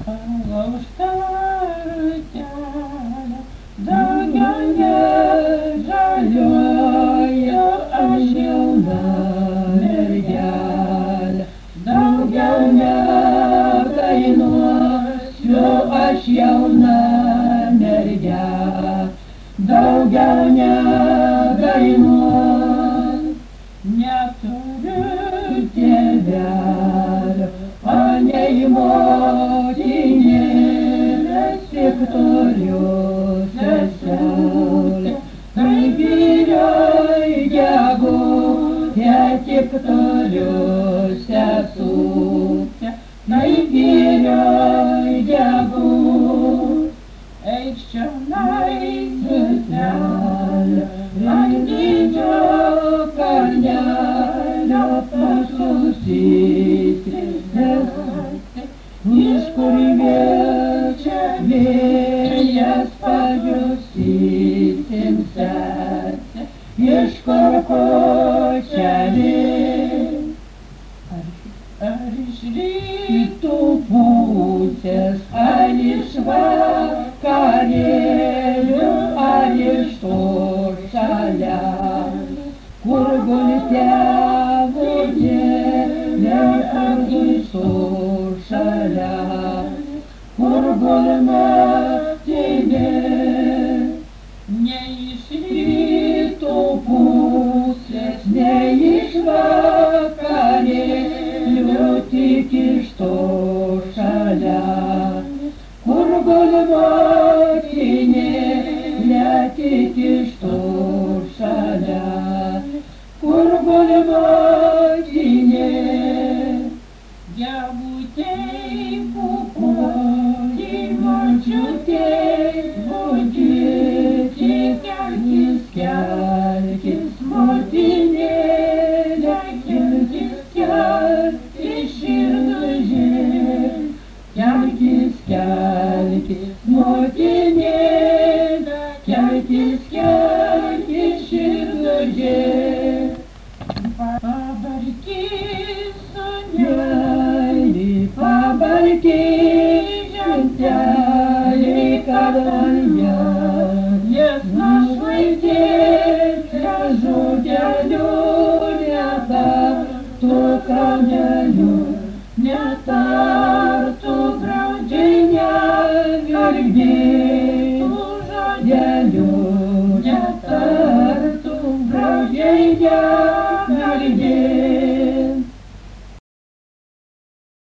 Aušta kelią, dangelė žaliuoja, aš jauna mergelė. Daugiau nedainuosiu, aš jauna mergelė. Daugiau nedainuosiu, neturiu tėvelio, anei motinėlės, tik turiu seselę. Tai vyrioj gegutė, tik turiu sesutę. Tai vyrioj gegutė, eikš čionai seselė, ant didžio kalnelio pasusitrinęs. Iš kur vėčia vėjas pajusysim sesę, iš kur kočia vėjas. Ar iš rytų pusės, ar iš vakarėlių, ar iš to šalia, kur guli tėvo gėlė, ar iš to šalia, kur guli motinė. Ne iš rytų pusės, ne iš vakarėlių, tik iš to šalia, kur guli motinėlė, tik iš to šalia, kur guli motinė. Gegutei pūkuoti, močiutei budėti, kelkis, kelkis, motinėlė, kelkis, kelkis, širdužė. Kelkis, kelkis, motinėlė, kelkis, kelkis, širdužė. Pabarkis, sūneli, pabarkis, žentelį, kad man